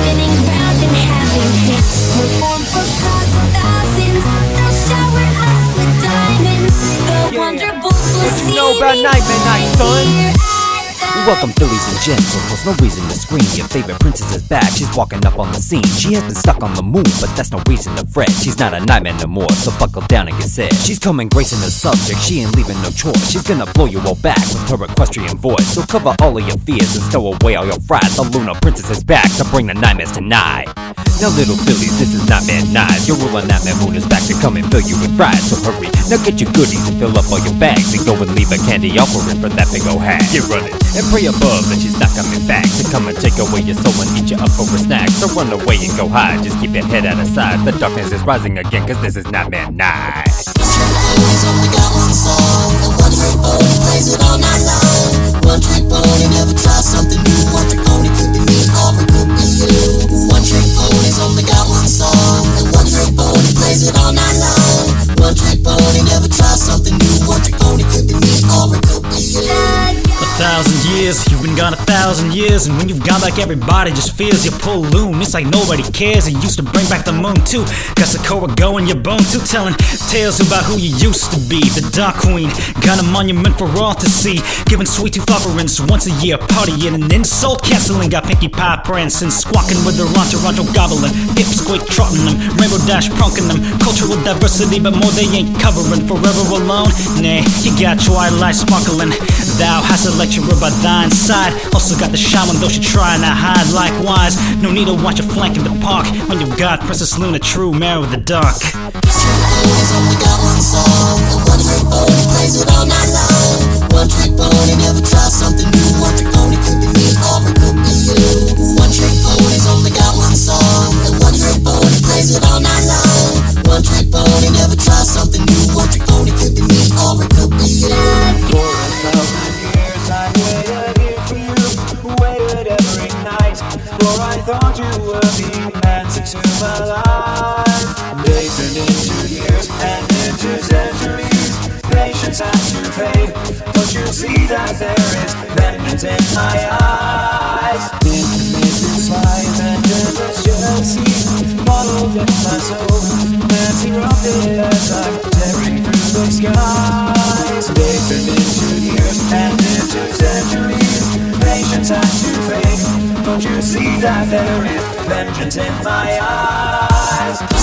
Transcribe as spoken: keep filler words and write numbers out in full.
spinning round and having hits. Perform for crowds of thousands, they'll shower us with diamonds. The Yeah. Wonderbolts will What you see know about me Nightmare Night, right son? here at the Welcome, Phillies and gentles, no reason to scream. Your favorite princess is back, she's walking up on the scene. She has been stuck on the moon, but that's no reason to fret. She's not a nightmare no more, so buckle down and get set. She's coming gracing the subject, she ain't leaving no choice. She's gonna blow you all back with her equestrian voice. So cover all of your fears and stow away all your fright. The Lunar Princess is back to bring the nightmares tonight. Now little Phillies, this is Nightmare Night. Your ruler Nightmare Moon is back to come and fill you with fright. So hurry, now get your goodies and fill up all your bags. And go and leave a candy offering for that big old hag. Get running and pray above that she's not coming back to come and take away your soul and eat you up for a snack. So run away and go hide, just keep your head out of sight. The darkness is rising again, cause this is Nightmare Night. Always only got one song, and one trick pony plays it all night long. One trick pony never tries something new. One trick pony could be me or it could be you. One trick pony's only got one song, and one trick pony plays it all night long. One trick pony never tries something new. One trick pony could be me or it could be you. A thousand years, you've been gone a thousand years, and when you've gone back, everybody just feels your balloon. It's like nobody cares. You used to bring back the moon too. Got Sokoa going your bone too, telling tales about who you used to be. The Dark Queen, got a monument for all to see. Giving sweet tooth offerings once a year, partying and insult canceling. Got Pinkie Pie prancing, squawking with her entourage gobbling, pipsqueak trotting them, Rainbow Dash pronking them. Cultural diversity, but more they ain't covering. Forever alone, nah, you got Twilight sparkling. Thou hast a lecturer by thine side. Also got the shaman, though she trying to hide. Likewise, no need to watch a flank in the park when you've got Princess Luna, true mare of the dark. Pony's only got one song, and one trick pony plays it all night long. One trick pony never tries something new. One trick pony could be me or it could be you. One trick pony's only got one song, and one trick pony plays it all night long. One trick pony never tries something new. One trick pony could be me or it could be you. For a thousand years I waited here for you, waited every night. For I thought you were the answer to my life. Days turned into years and into centuries. Patience had to fade. Don't you see that there is vengeance in my eyes? Infinite spies and endless jealousy bottled in my soul, and erupted as I'm tearing through the skies. Days turned into years and into centuries. Patience had to fade. Don't you see that there is vengeance in my eyes?